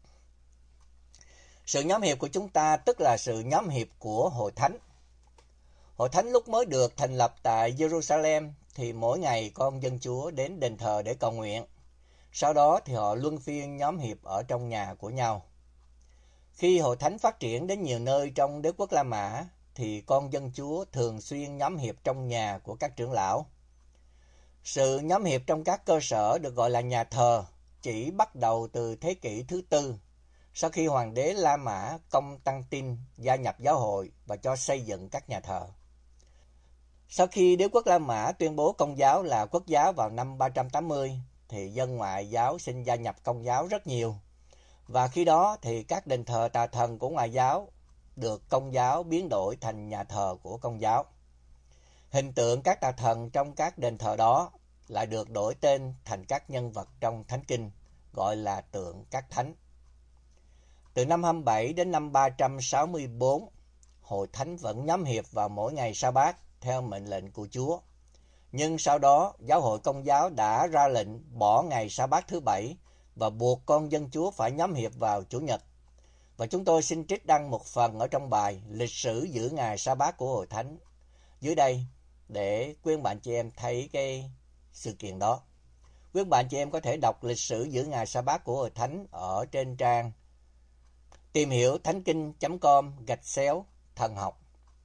Sự nhóm hiệp của chúng ta tức là sự nhóm hiệp của Hội Thánh. Hội Thánh lúc mới được thành lập tại Jerusalem thì mỗi ngày con dân Chúa đến đền thờ để cầu nguyện. Sau đó thì họ luân phiên nhóm hiệp ở trong nhà của nhau. Khi Hội Thánh phát triển đến nhiều nơi trong Đế quốc La Mã thì con dân Chúa thường xuyên nhóm hiệp trong nhà của các trưởng lão. Sự nhóm hiệp trong các cơ sở được gọi là nhà thờ chỉ bắt đầu từ thế kỷ thứ tư, sau khi Hoàng đế La Mã Công Tăng Tin gia nhập giáo hội và cho xây dựng các nhà thờ. Sau khi đế quốc La Mã tuyên bố Công giáo là quốc giáo vào năm 380, thì dân Ngoại giáo xin gia nhập Công giáo rất nhiều. Và khi đó thì các đền thờ tà thần của Ngoại giáo được Công giáo biến đổi thành nhà thờ của Công giáo. Hình tượng các tà thần trong các đền thờ đó lại được đổi tên thành các nhân vật trong Thánh Kinh, gọi là tượng các thánh. Từ năm 27 đến năm 364, Hội Thánh vẫn nhóm hiệp vào mỗi ngày Sa-bát theo mệnh lệnh của Chúa. Nhưng sau đó, giáo hội Công giáo đã ra lệnh bỏ ngày Sa-bát thứ Bảy và buộc con dân Chúa phải nhóm hiệp vào Chủ nhật. Và chúng tôi xin trích đăng một phần ở trong bài Lịch sử giữ ngày Sa-bát của Hội Thánh dưới đây để quý ông bạn chị em thấy cái sự kiện đó. Quý ông bạn chị em có thể đọc lịch sử giữ ngày Sa-bát của Hội Thánh ở trên trang tìm hiểu thánh-kinh.com/thần học.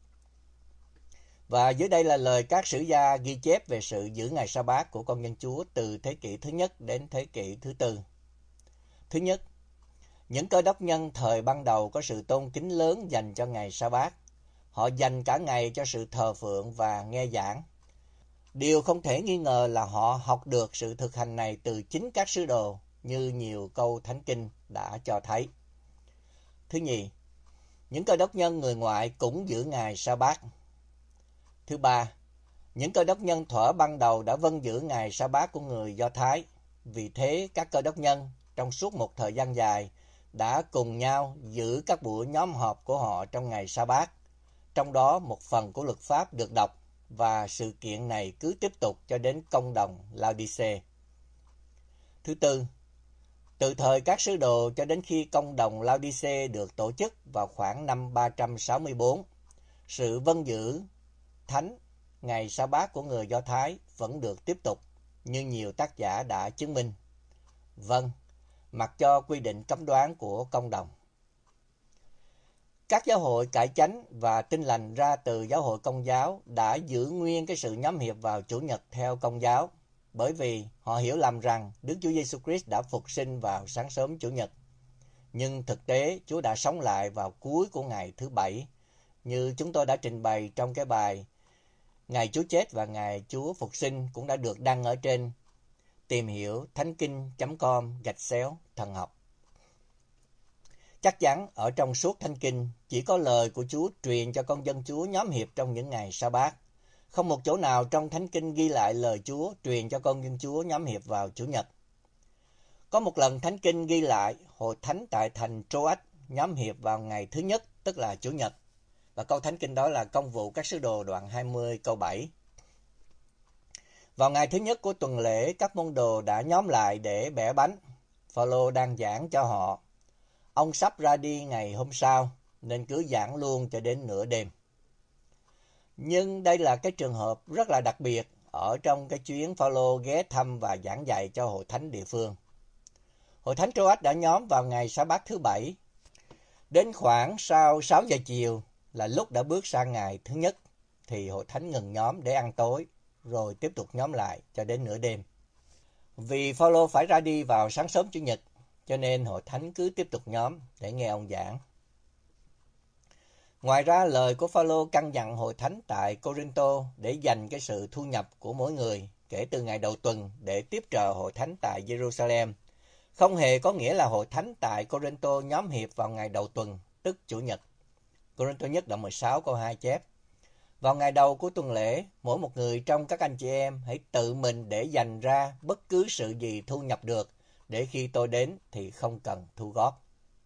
Và dưới đây là lời các sử gia ghi chép về sự giữ ngày Sa-bát của con dân Chúa từ thế kỷ thứ nhất đến thế kỷ thứ tư. Thứ nhất, những Cơ đốc nhân thời ban đầu có sự tôn kính lớn dành cho ngày Sa-bát. Họ dành cả ngày cho sự thờ phượng và nghe giảng. Điều không thể nghi ngờ là họ học được sự thực hành này từ chính các sứ đồ, như nhiều câu Thánh Kinh đã cho thấy. Thứ nhì, những Cơ đốc nhân người ngoại cũng giữ ngày Sa-bát. Thứ ba, những Cơ đốc nhân thuở ban đầu đã vâng giữ ngày Sa-bát của người Do Thái. Vì thế, các Cơ đốc nhân trong suốt một thời gian dài đã cùng nhau giữ các buổi nhóm họp của họ trong ngày Sa-bát. Trong đó một phần của luật pháp được đọc và sự kiện này cứ tiếp tục cho đến công đồng Lao-đi-xê. Thứ tư, từ thời các sứ đồ cho đến khi công đồng Lao-đi-xê được tổ chức vào khoảng năm 364, sự vâng giữ thánh ngày Sa-bát của người Do Thái vẫn được tiếp tục, như nhiều tác giả đã chứng minh. Vâng, mặc cho quy định cấm đoán của công đồng. Các giáo hội cải chánh và tin lành ra từ giáo hội Công giáo đã giữ nguyên cái sự nhóm hiệp vào Chủ nhật theo Công giáo, bởi vì họ hiểu lầm rằng Đức Chúa Giêsu Christ đã phục sinh vào sáng sớm Chủ nhật. Nhưng thực tế, Chúa đã sống lại vào cuối của ngày thứ Bảy, như chúng tôi đã trình bày trong cái bài Ngày Chúa chết và Ngày Chúa phục sinh cũng đã được đăng ở trên tìm hiểu thánh-kinh.com/thần học. Chắc chắn ở trong suốt Thánh Kinh chỉ có lời của Chúa truyền cho con dân Chúa nhóm hiệp trong những ngày Sa-bát. Không một chỗ nào trong Thánh Kinh ghi lại lời Chúa truyền cho con dân Chúa nhóm hiệp vào Chủ nhật. Có một lần Thánh Kinh ghi lại Hội Thánh tại thành Troas nhóm hiệp vào ngày thứ nhất, tức là Chủ nhật. Và câu Thánh Kinh đó là Công vụ các sứ đồ đoạn 20 câu 7. Vào ngày thứ nhất của tuần lễ, các môn đồ đã nhóm lại để bẻ bánh. Phao-lô đang giảng cho họ. Ông sắp ra đi ngày hôm sau, nên cứ giảng luôn cho đến nửa đêm. Nhưng đây là cái trường hợp rất là đặc biệt ở trong cái chuyến Phao-lô ghé thăm và giảng dạy cho hội thánh địa phương. Hội thánh Troas đã nhóm vào ngày Sa-bát thứ Bảy. Đến khoảng sau 6 giờ chiều là lúc đã bước sang ngày thứ nhất, thì hội thánh ngừng nhóm để ăn tối, rồi tiếp tục nhóm lại cho đến nửa đêm. Vì Phao-lô phải ra đi vào sáng sớm Chủ nhật, cho nên hội thánh cứ tiếp tục nhóm để nghe ông giảng. Ngoài ra, lời của Phao-lô căn dặn hội thánh tại Cô-rinh-tô để dành cái sự thu nhập của mỗi người kể từ ngày đầu tuần để tiếp trợ hội thánh tại Jerusalem, không hề có nghĩa là hội thánh tại Cô-rinh-tô nhóm hiệp vào ngày đầu tuần, tức Chủ nhật. Cô-rinh-tô nhất đoạn 16 câu 2 chép: Vào ngày đầu của tuần lễ, mỗi một người trong các anh chị em hãy tự mình để dành ra bất cứ sự gì thu nhập được, để khi tôi đến thì không cần thu góp.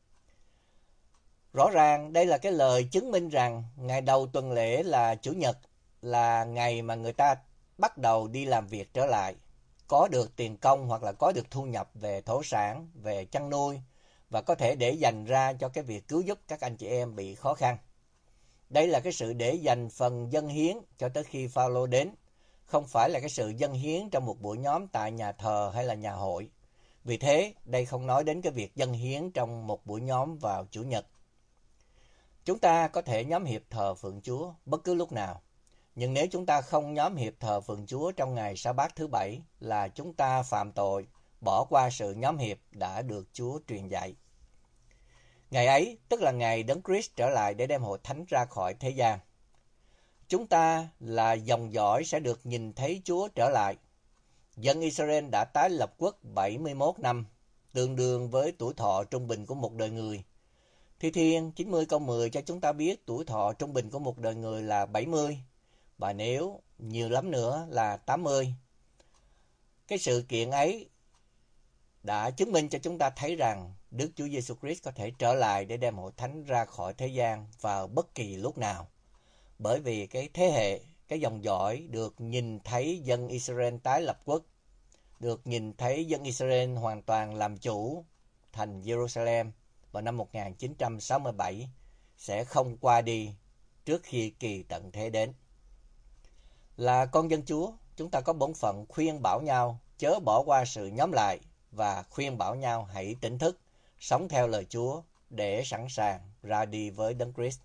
Rõ ràng đây là cái lời chứng minh rằng ngày đầu tuần lễ là Chủ nhật, là ngày mà người ta bắt đầu đi làm việc trở lại, có được tiền công hoặc là có được thu nhập về thổ sản, về chăn nuôi, và có thể để dành ra cho cái việc cứu giúp các anh chị em bị khó khăn. Đây là cái sự để dành phần dâng hiến cho tới khi Phao-lô đến, không phải là cái sự dâng hiến trong một buổi nhóm tại nhà thờ hay là nhà hội. Vì thế, đây không nói đến cái việc dâng hiến trong một buổi nhóm vào Chủ nhật. Chúng ta có thể nhóm hiệp thờ phượng Chúa bất cứ lúc nào, Nhưng nếu chúng ta không nhóm hiệp thờ phượng Chúa trong ngày sa bát thứ 7 là chúng ta phạm tội, bỏ qua sự nhóm hiệp đã được Chúa truyền dạy. Ngày ấy, tức là ngày Đấng Christ trở lại để đem hội thánh ra khỏi thế gian. Chúng ta là dòng dõi sẽ được nhìn thấy Chúa trở lại. Dân Israel đã tái lập quốc 71 năm, tương đương với tuổi thọ trung bình của một đời người. Thi Thiên 90 câu 10 cho chúng ta biết tuổi thọ trung bình của một đời người là 70, và nếu nhiều lắm nữa là 80. Cái sự kiện ấy đã chứng minh cho chúng ta thấy rằng Đức Chúa Giêsu Christ có thể trở lại để đem hội thánh ra khỏi thế gian vào bất kỳ lúc nào. Bởi vì cái thế hệ, cái dòng dõi được nhìn thấy dân Israel tái lập quốc, được nhìn thấy dân Israel hoàn toàn làm chủ thành Jerusalem vào năm 1967 sẽ không qua đi trước khi kỳ tận thế đến. Là con dân Chúa, chúng ta có bổn phận khuyên bảo nhau chớ bỏ qua sự nhóm lại và khuyên bảo nhau hãy tỉnh thức, sống theo lời Chúa để sẵn sàng ra đi với Đấng Christ.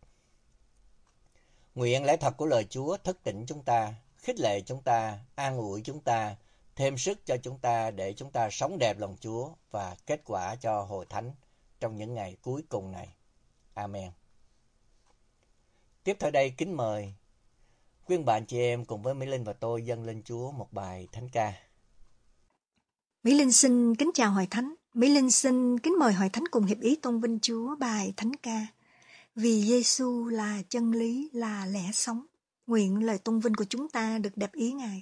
Nguyện lẽ thật của lời Chúa thức tỉnh chúng ta, khích lệ chúng ta, an ủi chúng ta, thêm sức cho chúng ta để chúng ta sống đẹp lòng Chúa và kết quả cho hội thánh trong những ngày cuối cùng này. Amen. Tiếp theo đây kính mời quý ông bà anh chị em cùng với Mỹ Linh và tôi dâng lên Chúa một bài thánh ca. Mỹ Linh xin kính chào hội thánh. Mỹ Linh xin kính mời hội thánh cùng hiệp ý tôn vinh Chúa bài thánh ca. Vì Giêsu là chân lý, là lẽ sống. Nguyện lời tôn vinh của chúng ta được đẹp ý Ngài.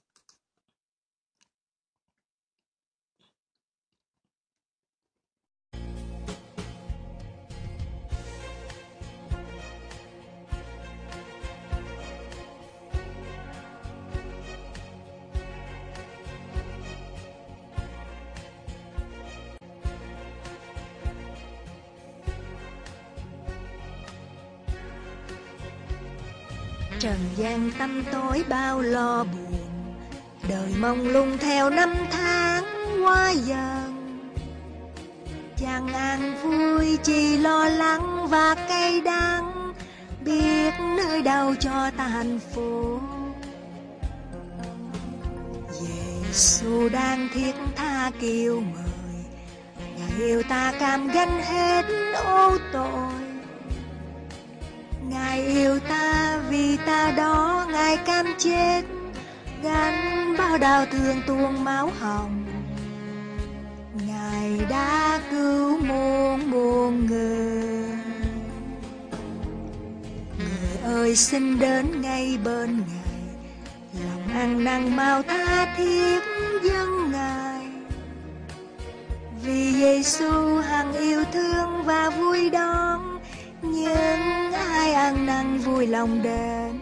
Trần gian tăm tối bao lo buồn, đời mong lung theo năm tháng qua dần. Chẳng an vui chỉ lo lắng và cay đắng, biết nơi đâu cho ta hạnh phúc. Giêsu đang thiết tha kêu mời, Ngài yêu ta cam gánh hết ô tội. Ngài yêu ta vì ta đó Ngài cam chết, gánh bao đau thương tuôn máu hồng. Ngài đã cứu muôn người. Người ơi xin đến ngay bên Ngài, lòng ăn năn mau tha thiết dâng Ngài. Vì Giêsu hằng yêu thương và vui đón những ai ăn năn vui lòng đến.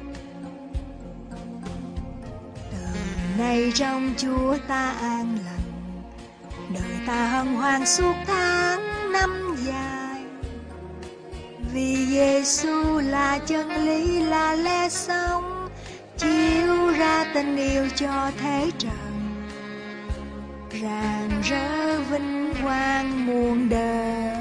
Từ nay trong Chúa ta an lành, đời ta hân hoan suốt tháng năm dài. Vì Giêsu là chân lý, là lẽ sống, chiếu ra tình yêu cho thế trần, rạng rỡ vinh quang muôn đời.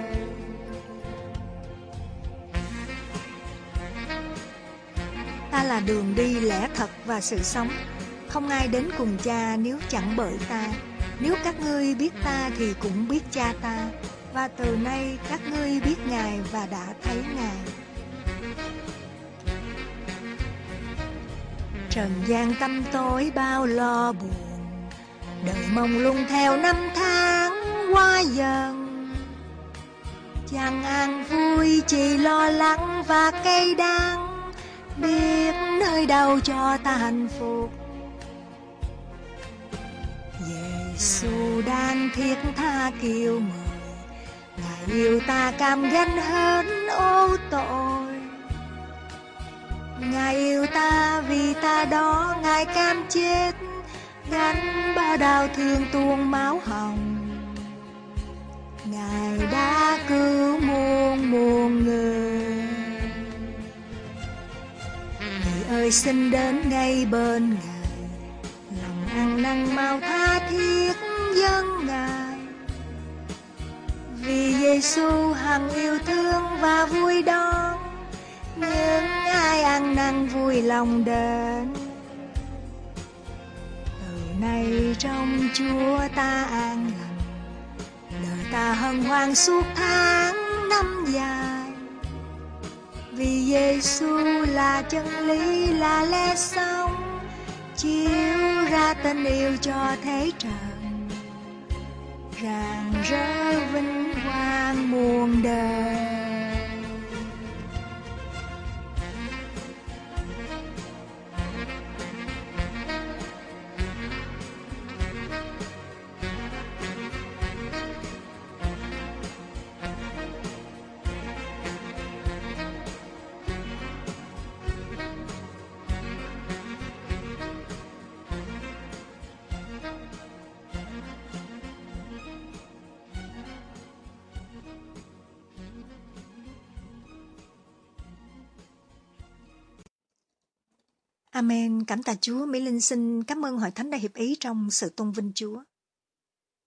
Ta là đường đi, lẽ thật và sự sống. Không ai đến cùng Cha nếu chẳng bởi ta. Nếu các ngươi biết ta thì cũng biết Cha ta, và từ nay các ngươi biết Ngài và đã thấy Ngài. Trần gian tăm tối bao lo buồn, đời mong lung theo năm tháng qua dần. Chẳng an vui chỉ lo lắng và cay đắng, biết nơi đâu cho ta hạnh phúc. Giêsu đang thiết tha kêu mời, Ngài yêu ta cam gánh hết ô tội. Ngài yêu ta vì ta đó Ngài cam chết, gánh bao đau thương tuôn máu hồng. Ngài đã cứu muôn người. Người ơi xin đến ngay bên Ngài, lòng ăn năn mau tha thiết dâng Ngài. Vì Giêsu hằng yêu thương và vui đón những ai ăn năn ngăn vui lòng đến. Từ nay trong Chúa ta an lành, đời ta hân hoan suốt tháng năm dài. Vì Giêsu là chân lý, là lẽ sống, chiếu ra tình yêu cho thế trần, rạng rỡ vinh quang muôn đời. Amen. Cảm tạ Chúa. Mỹ Linh xin cảm ơn Hội Thánh đã hiệp ý trong sự tôn vinh Chúa.